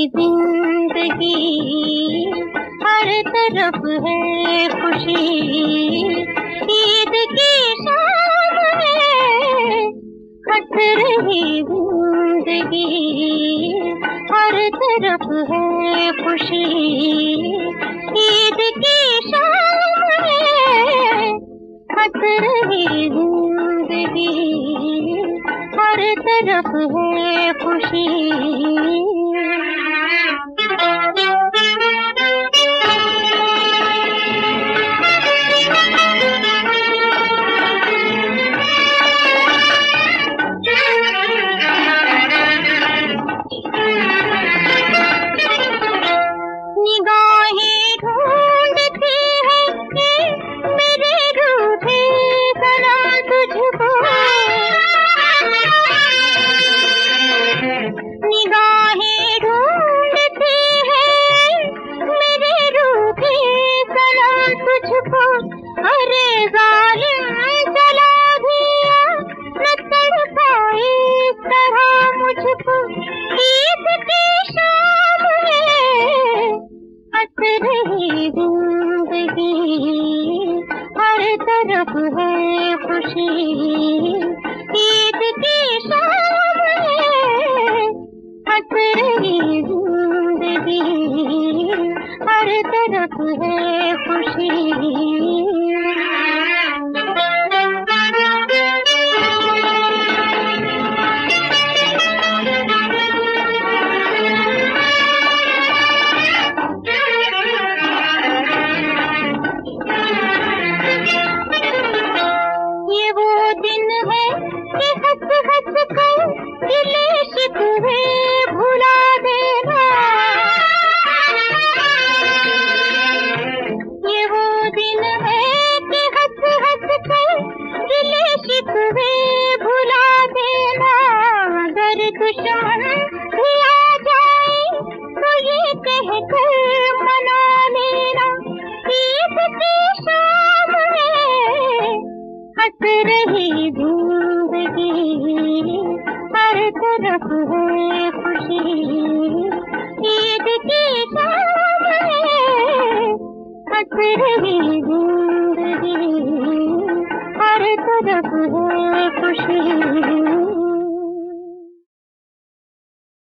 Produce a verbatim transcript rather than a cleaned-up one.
जिंदगी हर तरफ है खुशी। ईद की शाम है हंस रही जिंदगी हर तरफ है खुशी। ईद की शाम है हंस रही जिंदगी हर तरफ है खुशी। निगाहें ढूंढती है कि मेरे रूठे सनम तुझको। निगाहें ढूंढती है मेरे रूठे सनम तुझको। अरे जालिम जला दिया न तड़पाए इस तरह मुझको। ईद की शाम है हंस रही जिंदगी हर तरफ है खुशी। ईद की शाम है हंस रही जिंदगी हर तरफ है खुशी। हंस हंस कर गिले शिकवे भुला देना। ये वो दिन है कि हंस हंस कर गिले शिकवे भुला देना। अगर दुश्मन भी आ जाए तो ये कहकर मना लेना। ईद की शाम है हंस रही जिंदगी हर तरफ है खुशी। ईद की शाम है हंस रही जिंदगी हर तरफ है